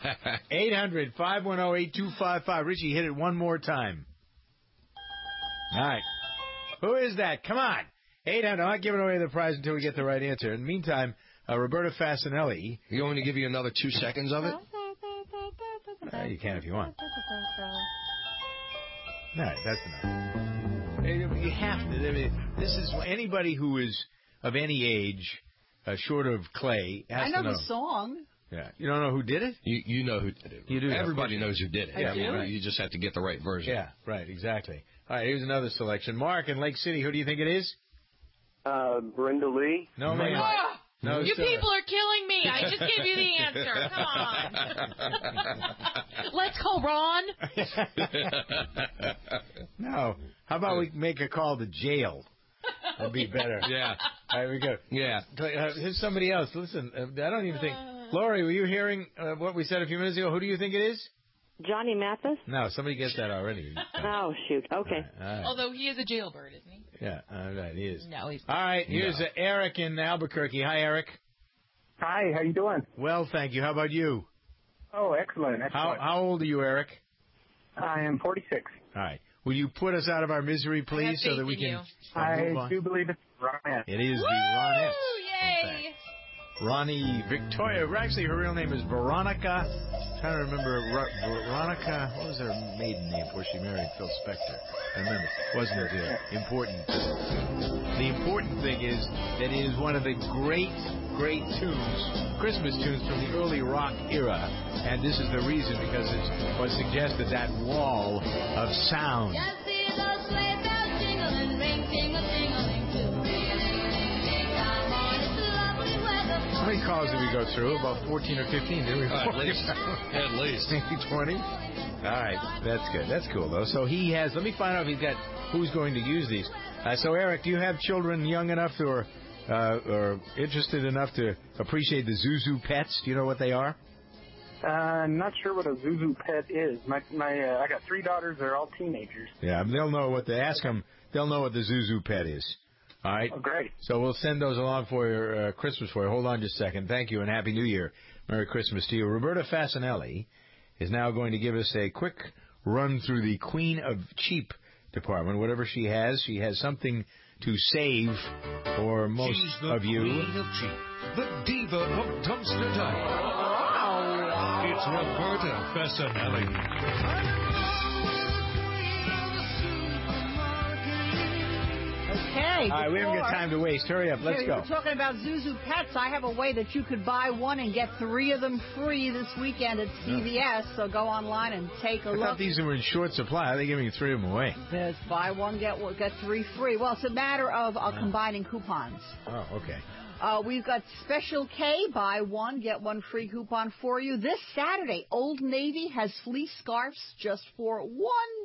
800-510-8255. Richie, hit it one more time. All right. Who is that? Come on. 800. I'm not giving away the prize until we get the right answer. In the meantime, Roberta Fasanelli. You want me to give you another 2 seconds of it? You can if you want. No, that's enough. You have to. I mean, this is anybody who is of any age, short of Clay, has to know. I know the song. Yeah. You don't know who did it? You know who did it. You do. Everybody knows who did it. You just have to get the right version. Yeah, right, exactly. All right, here's another selection. Mark in Lake City, who do you think it is? Brenda Lee. No, man. No, you people are killing me. I just gave you the answer. Come on. Let's call Ron. No. How about we make a call to jail? That'd be better. Yeah. All right, we go. Yeah. Here's somebody else. Listen, I don't even think. Lori, were you hearing what we said a few minutes ago? Who do you think it is? Johnny Mathis? No, somebody gets that already. Oh, shoot. Okay. All right. Although he is a jailbird, isn't he? Yeah, right, he is. No, he's not. All right, here's Eric in Albuquerque. Hi, Eric. Hi, how you doing? Well, thank you. How about you? Oh, excellent. How old are you, Eric? I am 46. All right. Will you put us out of our misery, please, so that we can I do believe it's Ronette. It is the Ronette. Yay! Ronnie Victoria. Actually, her real name is Veronica. I'm trying to remember. Veronica, what was her maiden name before she married Phil Spector? I remember. Wasn't it important? The important thing is that it is one of the great tunes, Christmas tunes from the early rock era. And this is the reason, because it's what suggested that wall of sound. How many calls did we go through? About 14 or 15, didn't we? At least. Maybe 20? All right. That's good. That's cool, though. So he has... Let me find out if he's got... Who's going to use these. So, Eric, do you have children young enough or interested enough to appreciate the Zuzu pets? Do you know what they are? Not sure what a Zuzu pet is. I got 3 daughters. They're all teenagers. Yeah, they'll know what they ask them. They'll know what the Zuzu pet is. All right. Oh, great. So we'll send those along for your Christmas for you. Hold on just a second. Thank you and Happy New Year. Merry Christmas to you. Roberta Fasanelli is now going to give us a quick run through the Queen of Cheap department. Whatever she has something to save for most of you. Queen of Cheap, the diva of dumpster diving. It's Roberta Fasanelli. Okay. Okay. All right, we haven't got time to waste. Hurry up. Let's go. We're talking about Zuzu Pets. I have a way that you could buy one and get 3 of them free this weekend at CVS. So go online and take a look. I thought these were in short supply. How are they giving 3 of them away? There's buy one, get 3 free. Well, it's a matter of combining coupons. Oh, okay. We've got Special K, buy one, get 1 free coupon for you. This Saturday, Old Navy has fleece scarves just for $1.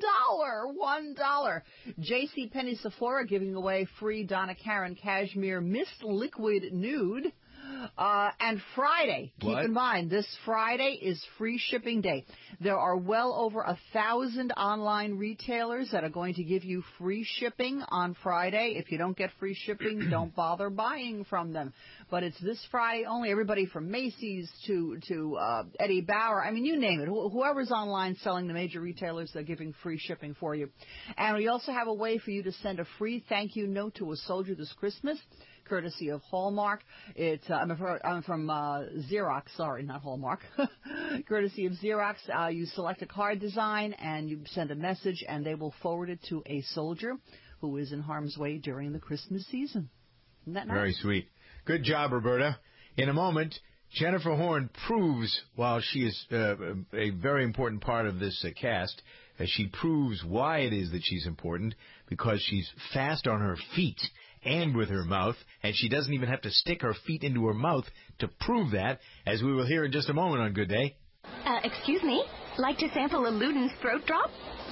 $1. JCPenney Sephora giving away free Donna Karan Cashmere Mist Liquid Nude. And Friday, keep in mind, this Friday is free shipping day. There are well over 1,000 online retailers that are going to give you free shipping on Friday. If you don't get free shipping, don't bother buying from them. But it's this Friday only. Everybody from Macy's to Eddie Bauer. I mean, you name it. Whoever's online selling the major retailers, they're giving free shipping for you. And we also have a way for you to send a free thank you note to a soldier this Christmas, courtesy of Hallmark. It's I'm from Xerox. Sorry, not Hallmark. Courtesy of Xerox. You select a card design and you send a message, and they will forward it to a soldier who is in harm's way during the Christmas season. Isn't that nice? Very sweet. Good job, Roberta. In a moment, Jennifer Horn proves, while she is a very important part of this cast, she proves why it is that she's important, because she's fast on her feet and with her mouth, and she doesn't even have to stick her feet into her mouth to prove that, as we will hear in just a moment on Good Day. Excuse me? Like to sample a Luden's throat drop?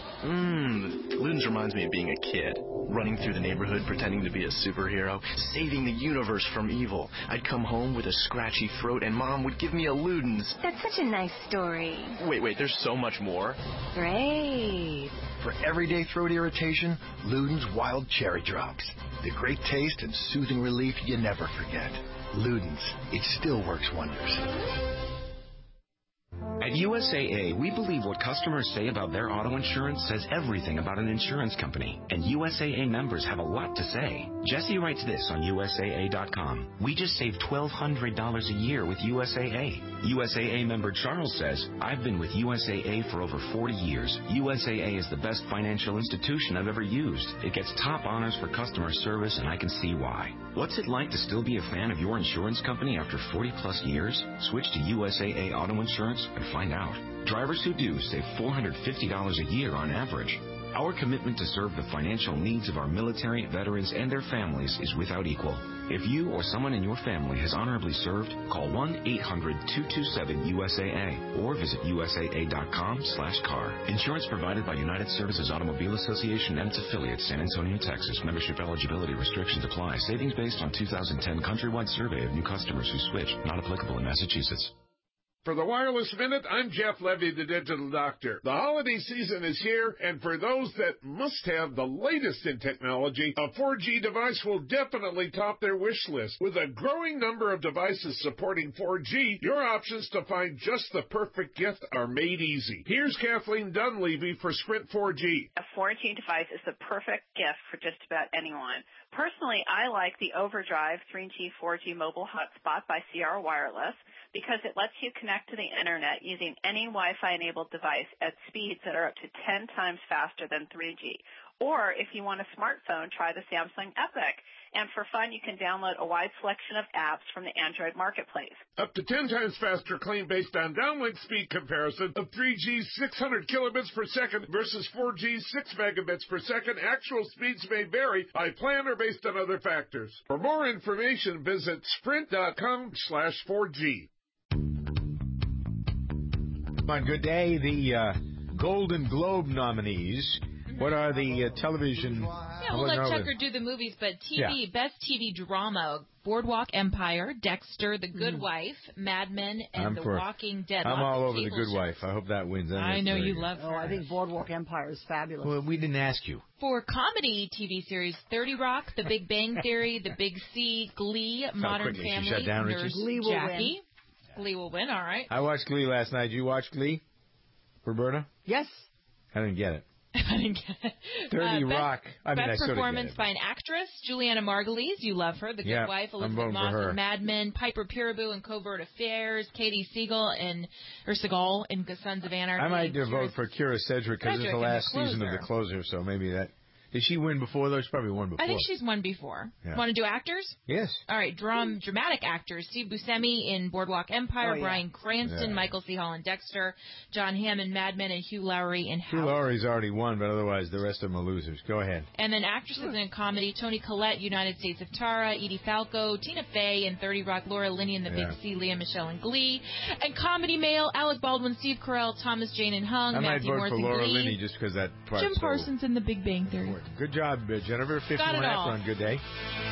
Luden's reminds me of being a kid, running through the neighborhood pretending to be a superhero, saving the universe from evil. I'd come home with a scratchy throat, and Mom would give me a Luden's. That's such a nice story. Wait, there's so much more. Great. For everyday throat irritation, Luden's Wild Cherry Drops. The great taste and soothing relief you never forget. Luden's, it still works wonders. At USAA, we believe what customers say about their auto insurance says everything about an insurance company, and USAA members have a lot to say. Jesse writes this on USAA.com. We just saved $1,200 a year with USAA. USAA member Charles says, I've been with USAA for over 40 years. USAA is the best financial institution I've ever used. It gets top honors for customer service, and I can see why. What's it like to still be a fan of your insurance company after 40-plus years? Switch to USAA Auto Insurance and find out. Drivers who do save $450 a year on average. Our commitment to serve the financial needs of our military, veterans, and their families is without equal. If you or someone in your family has honorably served, call 1-800-227-USAA or visit USAA.com/car. Insurance provided by United Services Automobile Association and its affiliates, San Antonio, Texas. Membership eligibility restrictions apply. Savings based on 2010 countrywide survey of new customers who switched. Not applicable in Massachusetts. For the Wireless Minute, I'm Jeff Levy, the Digital Doctor. The holiday season is here, and for those that must have the latest in technology, a 4G device will definitely top their wish list. With a growing number of devices supporting 4G, your options to find just the perfect gift are made easy. Here's Kathleen Dunleavy for Sprint 4G. A 4G device is the perfect gift for just about anyone. Personally, I like the Overdrive 3G 4G mobile hotspot by Sierra Wireless because it lets you connect to the internet using any Wi-Fi enabled device at speeds that are up to 10 times faster than 3G. Or if you want a smartphone, try the Samsung Epic. And for fun, you can download a wide selection of apps from the Android marketplace. Up to 10 times faster claim based on downlink speed comparison of 3G 600 kilobits per second versus 4G 6 megabits per second. Actual speeds may vary by plan or based on other factors. For more information, visit sprint.com/4G. On Good Day, the Golden Globe nominees. What are the television? Yeah, we'll let Chucker do the movies, but TV, Best TV Drama, Boardwalk Empire, Dexter, The Good Wife, Mad Men, and The Walking Dead. I'm all over The Good Wife. I hope that wins. I know you love her. Oh, I think Boardwalk Empire is fabulous. Well, we didn't ask you. For comedy TV series, 30 Rock, The Big Bang Theory, The Big C, Glee, Modern Family, Nurse Jackie. Glee will win, all right. I watched Glee last night. Did you watch Glee, Roberta? Yes. I didn't get it. I didn't get it. 30 Rock. Best performance by an actress, Juliana Margulies. You love her. The Good Wife, Elizabeth Moss in Mad Men, Piper Perabo in Covert Affairs, Katie Segal in Sons of Anarchy. I might vote for Kira Sedgwick because it's the last season of The Closer, so maybe that Did she win before, though? She probably won before. I think she's won before. Yeah. Want to do actors? Yes. All right, dramatic actors. Steve Buscemi in Boardwalk Empire, Bryan Cranston, Michael C. Hall in Dexter, John Hamm in Mad Men, and Hugh Laurie in House. Hugh Laurie's already won, but otherwise the rest of them are losers. Go ahead. And then actresses in comedy, Toni Collette, United States of Tara, Edie Falco, Tina Fey in 30 Rock, Laura Linney in The Big C, Lea Michele in Glee, and comedy male, Alec Baldwin, Steve Carell, Thomas Jane in Hung, Matthew Morris in Glee. I might vote for Laura Linney just because that part. Jim Parsons in The Big Bang Theory. Good job, Jennifer. 51 after on Good Day.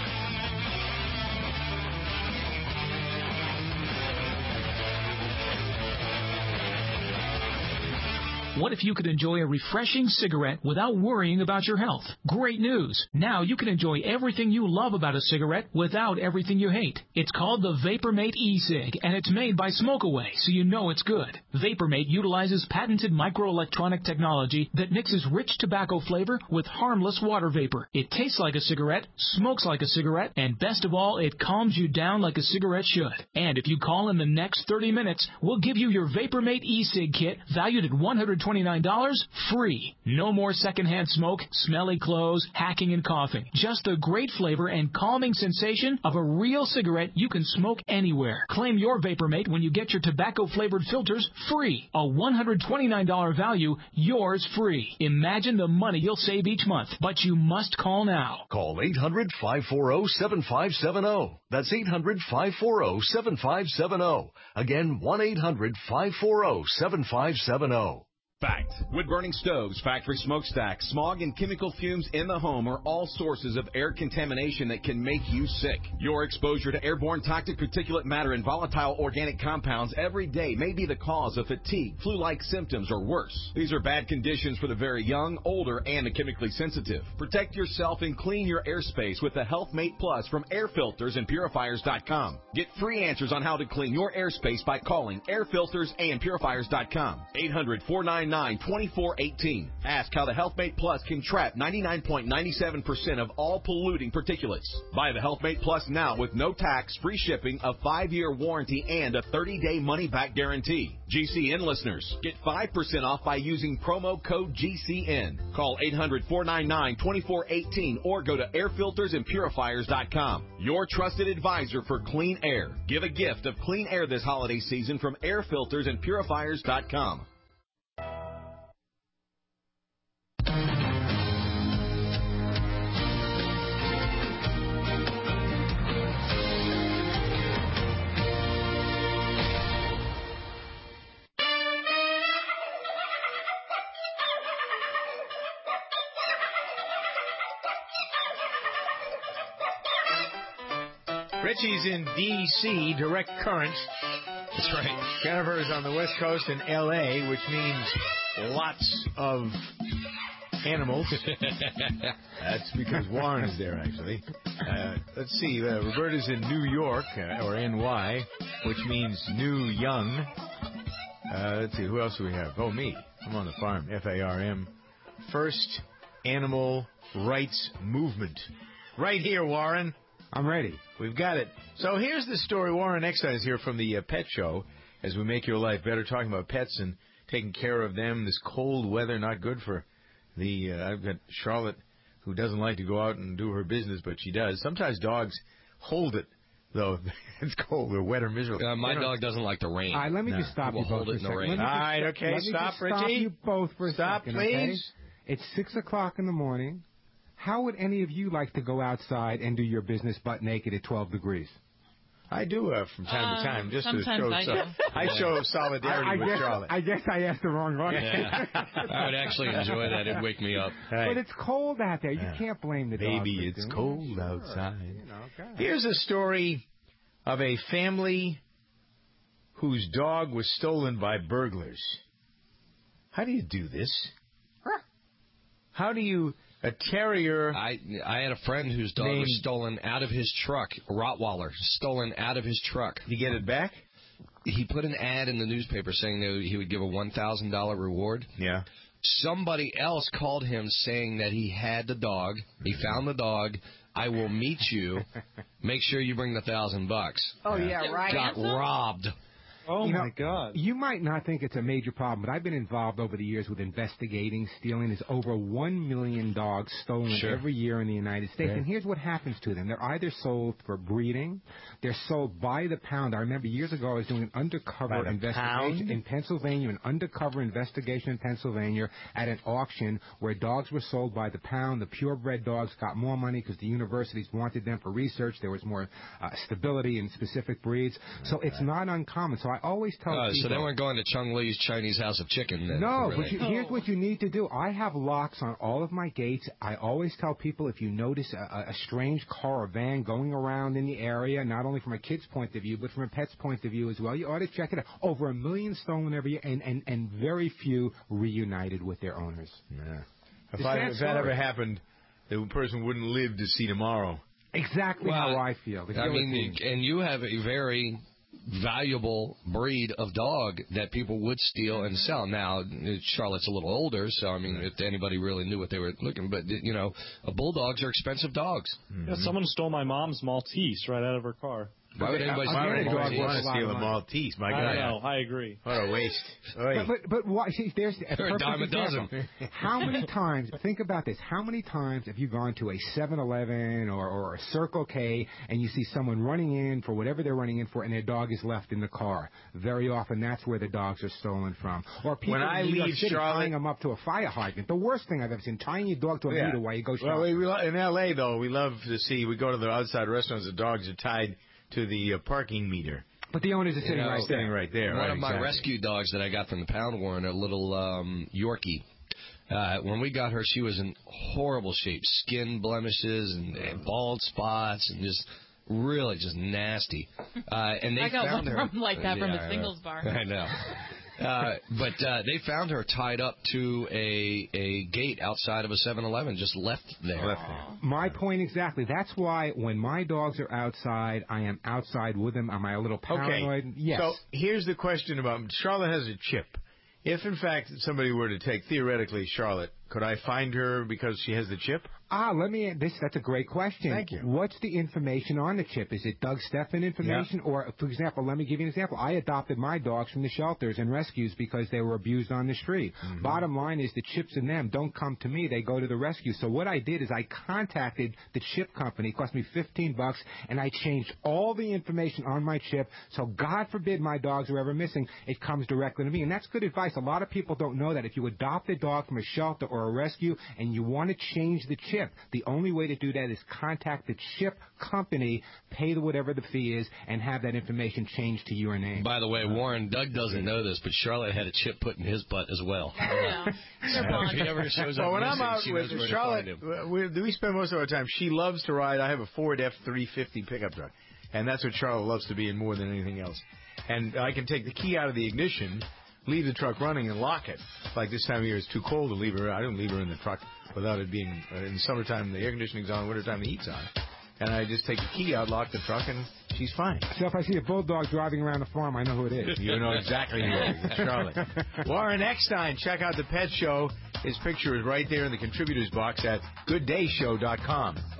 What if you could enjoy a refreshing cigarette without worrying about your health? Great news! Now you can enjoy everything you love about a cigarette without everything you hate. It's called the VaporMate e-cig, and it's made by Smokeaway, so you know it's good. VaporMate utilizes patented microelectronic technology that mixes rich tobacco flavor with harmless water vapor. It tastes like a cigarette, smokes like a cigarette, and best of all, it calms you down like a cigarette should. And if you call in the next 30 minutes, we'll give you your VaporMate e-cig kit valued at $129 free. No more secondhand smoke, smelly clothes, hacking and coughing. Just the great flavor and calming sensation of a real cigarette you can smoke anywhere. Claim your VaporMate when you get your tobacco-flavored filters free. A $129 value, yours free. Imagine the money you'll save each month, but you must call now. Call 800-540-7570. That's 800-540-7570. Again, 1-800-540-7570. Fact. Wood-burning stoves, factory smokestacks, smog, and chemical fumes in the home are all sources of air contamination that can make you sick. Your exposure to airborne toxic particulate matter and volatile organic compounds every day may be the cause of fatigue, flu-like symptoms, or worse. These are bad conditions for the very young, older, and the chemically sensitive. Protect yourself and clean your airspace with the HealthMate Plus from airfiltersandpurifiers.com. Get free answers on how to clean your airspace by calling airfiltersandpurifiers.com. 800-499-2418. Ask how the HealthMate Plus can trap 99.97% of all polluting particulates. Buy the HealthMate Plus now with no tax, free shipping, a 5-year warranty, and a 30-day money-back guarantee. GCN listeners, get 5% off by using promo code GCN. Call 800-499-2418 or go to airfiltersandpurifiers.com. Your trusted advisor for clean air. Give a gift of clean air this holiday season from airfiltersandpurifiers.com. Richie's in D.C., direct current. That's right. Jennifer is on the West Coast in L.A., which means lots of animals. That's because Warren is there, actually. Let's see. Roberta's in New York, or N.Y., which means new young. Let's see. Who else do we have? Oh, me. I'm on the farm. FARM. First Animal Rights Movement. Right here, Warren. I'm ready. We've got it. So here's the story. Warren Eckstein is here from the Pet Show as we make your life better, talking about pets and taking care of them. This cold weather, not good for the... I've got Charlotte, who doesn't like to go out and do her business, but she does. Sometimes dogs hold it, though. It's cold or wet or miserable. My dog doesn't like the rain. All right, let me just stop you both for a second. All right, okay. Stop, Richie. Stop you both for a second, please. Okay? It's 6 o'clock in the morning. How would any of you like to go outside and do your business butt naked at 12 degrees? I do from time to time, just to show I show solidarity with Charlotte. I guess I asked the wrong one. Yeah. I would actually enjoy that. It'd wake me up. Right. But it's cold out there. You can't blame the dog. Baby, it's cold outside. You know, here's a story of a family whose dog was stolen by burglars. How do you do this? How do you... A terrier. I had a friend whose dog was stolen out of his truck. A Rottweiler stolen out of his truck. Did he get it back? He put an ad in the newspaper saying that he would give a $1,000 reward. Yeah. Somebody else called him saying that he had the dog. He found the dog. I will meet you. Make sure you bring the $1,000. Oh yeah, right. Got robbed. Oh, you know, my God. You might not think it's a major problem, but I've been involved over the years with investigating stealing. There's over 1 million dogs stolen every year in the United States. Right. And here's what happens to them. They're either sold for breeding, they're sold by the pound. I remember years ago I was doing an undercover investigation in Pennsylvania, an undercover investigation in Pennsylvania at an auction where dogs were sold by the pound. The purebred dogs got more money because the universities wanted them for research. There was more stability in specific breeds. So it's not uncommon. So I always tell people... So they weren't going to Chung Lee's Chinese House of Chicken then? No, really. but here's what you need to do. I have locks on all of my gates. I always tell people if you notice a strange car or van going around in the area, not only from a kid's point of view, but from a pet's point of view as well, you ought to check it out. Over 1 million stolen every year, and very few reunited with their owners. Yeah. If that ever happened, the person wouldn't live to see tomorrow. Exactly how I feel. I mean, and you have a very valuable breed of dog that people would steal and sell. Now, Charlotte's a little older, so, I mean, if anybody really knew what they were looking, but, you know, bulldogs are expensive dogs. Yeah, someone stole my mom's Maltese right out of her car. Why would anybody steal a Maltese? My God. I know. I agree. What a waste. But why? See, there's a They're a dime a dozen. How many times? Think about this. How many times have you gone to a 7-Eleven or a Circle K and you see someone running in for whatever they're running in for, and their dog is left in the car? Very often, that's where the dogs are stolen from. Or people when I leave Charlotte, tying them up to a fire hydrant. The worst thing I've ever seen: tying your dog to a meter while you go shopping. Well, in L.A. though, we love to see. We go to the outside restaurants. The dogs are tied to the parking meter. But the owners are sitting right there. One of my rescue dogs that I got from the pound warren, a little Yorkie. When we got her, she was in horrible shape. Skin blemishes and bald spots and just really just nasty. And they I got found one her from like that from a singles bar. I know. But they found her tied up to a gate outside of a 7-Eleven, just left there. My point exactly. That's why when my dogs are outside, I am outside with them. Am I a little paranoid? Okay. Yes. So here's the question about Charlotte has a chip. If, in fact, somebody were to take, theoretically, Charlotte, could I find her because she has the chip? That's a great question. Thank you. What's the information on the chip? Is it Doug Stephan information? Yeah. Or, for example, let me give you an example. I adopted my dogs from the shelters and rescues because they were abused on the street. Mm-hmm. Bottom line is the chips in them don't come to me. They go to the rescue. So what I did is I contacted the chip company. It cost me $15, and I changed all the information on my chip. So God forbid my dogs are ever missing. It comes directly to me. And that's good advice. A lot of people don't know that. If you adopt a dog from a shelter or a rescue and you want to change the chip, the only way to do that is contact the chip company, pay whatever the fee is, and have that information changed to your name. By the way, Warren, Doug doesn't know this, but Charlotte had a chip put in his butt as well. Yeah. If he ever shows up when I'm out she with knows where Charlotte, to find him. we spend most of our time. She loves to ride. I have a Ford F-350 pickup truck, and that's what Charlotte loves to be in more than anything else. And I can take the key out of the ignition, leave the truck running, and lock it. Like this time of year, it's too cold to leave her. I don't leave her in the truck without it being in summertime. The air conditioning's on, wintertime the heat's on, and I just take the key out, lock the truck, and she's fine. So if I see a bulldog driving around the farm, I know who it is. You know exactly who it is. It's Charlotte. Warren Eckstein, check out the Pet Show. His picture is right there in the contributors box at GoodDayShow.com.